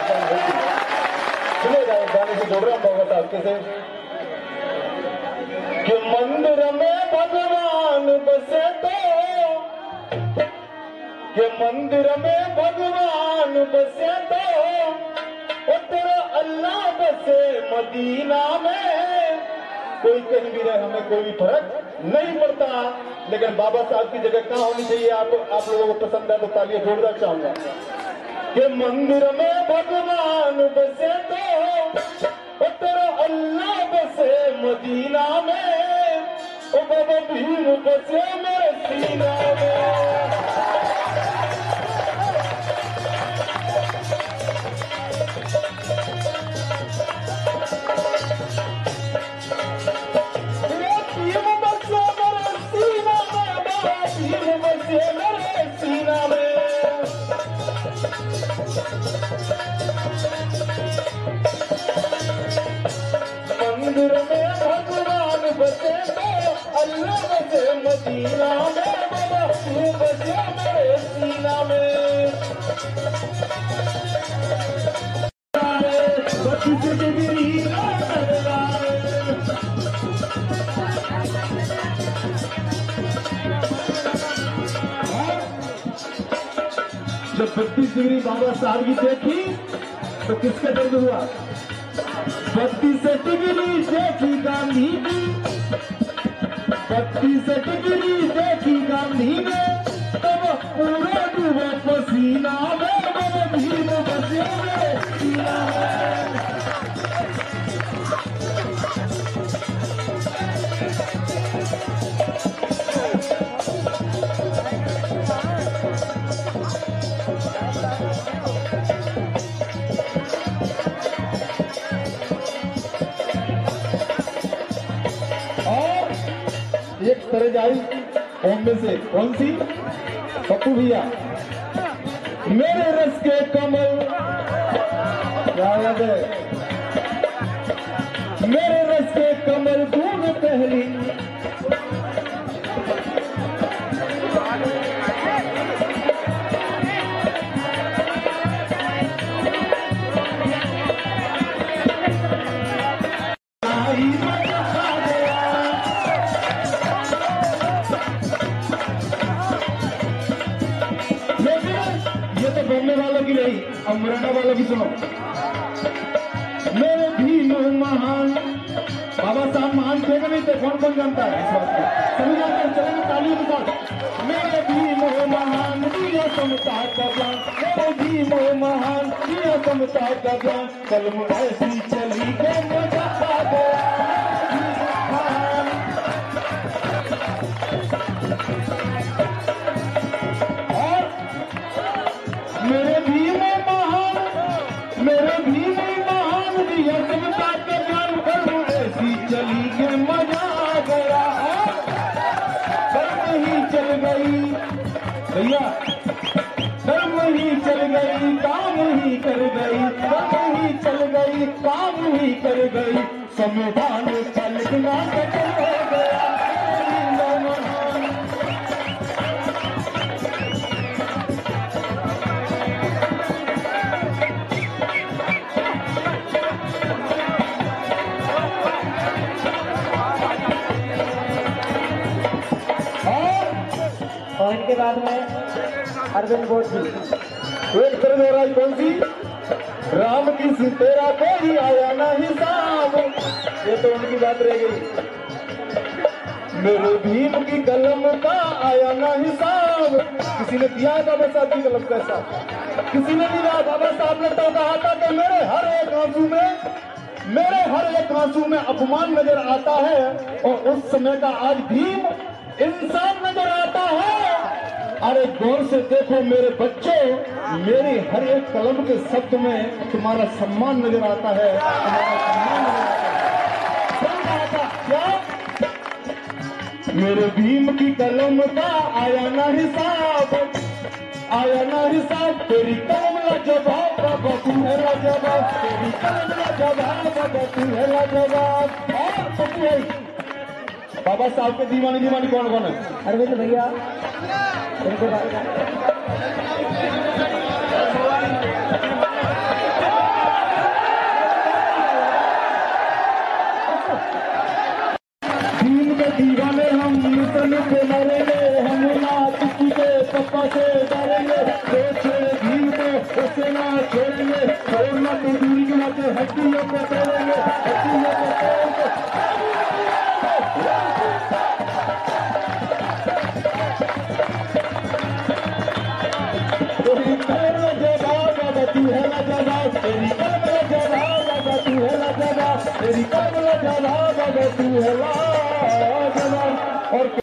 सुनेगा एक गाने से जोड़ रहा हूँ बाबा साहब के से कि मंदिर में भगवान बसे तो, कि मंदिर में भगवान बसे तो वो तेरा अल्लाह बसे मदीना में। कोई कहीं भी रहे, हमें कोई भी फर्क नहीं पड़ता, लेकिन बाबा साहब की जगह कहाँ होनी चाहिए आप लोगों को पसंद है तो तालियां जोरदार चाहूंगा कि मंदिर में भगवान बसे तो तेरा अल्लाह बसे मदीना में। ओ बाबा भीम बसे मेरे सीना में। मंदिर में भगवान बसे तो अल्लाह बसे मदीना में। बाबा तू बसे मेरे सीना में। जब 32 डिग्री बाबा साहब की देखी तो किसका दर्द हुआ? 32 डिग्री देखी गांधी की, 32 डिग्री देखी गांधी ने तब पूरा डूबा पसीना में। बाबा भीम बसे मेरे सीना में। एक तरह आई में से कौन सी? पप्पू भैया मेरे रस के कमल, क्या याद है? मेरे रस के कमल बूंद पहली, बोलने वालों की नहीं, अब मुरैना वालों की सुनो। मेरे भीम महान, बाबा साहब महान थे कि नहीं थे? कौन कौन जानता है इस बात को? सभी जानते हैं, चलेंगे तालियों के साथ। मेरे भीम महान दिया समता का ज्ञान, मेरे भीम महान दिया समता का ज्ञान, कलम ऐसी चली के मजा आ गया। मेरे भीम महान, मेरे भीम महान दिया समता का ज्ञान, कलम ऐसी चली के मजा आ गया। कर्म ही चल गई भैया, कर्म ही चल गई, काम ही कर गई, कर्म ही चल गई, काम ही कर गई, संविधान पलटना कठिन हो गया। और इनके बाद में अरविंद घोष जी। एक तरह हो रहा है कौन सी? राम की सी तेरा कोई आया ना हिसाब, ये तो उनकी बात रह गई। मेरे भीम की कलम का आया ना हिसाब। किसी ने दिया है बाबा साहब की कलम का हिसाब? किसी ने दिया? बाबा साहब ने तो कहा था कि मेरे हर एक आंसू में, मेरे हर एक आंसू में अपमान नजर आता है, और उस समय का आज भीम इंसान नजर आता है। अरे गौर से देखो मेरे बच्चों, मेरी हर एक कलम के शब्द में तुम्हारा सम्मान नजर आता है, तुम्हारा सम्मान नजर आता है। क्या? मेरे भीम की कलम का आया ना हिसाब, आया ना हिसाब, तेरी कलम लाजवाब बाबा तू है लाजवाब, तेरी कलम लाजवाब बाबा तू है लाजवाब। और पप्पू बाबा साहब के दीवानी दीवानी कौन कौन है? अरविंद भैया, इनके बाद पासे डालेंगे, जो छेड़े भीम को उससे ना छोड़ेंगे, छोड़ना तो दूरी की बात है, हड्डियों को तोड़ेंगे, हड्डियों को तोड़ेंगे। तेरी कल में जवाब बाबा तू है ना जवाब, तेरी कल में जवाब बाबा तू है ना जवाब, तेरी कल में जवाब बाबा तू है ना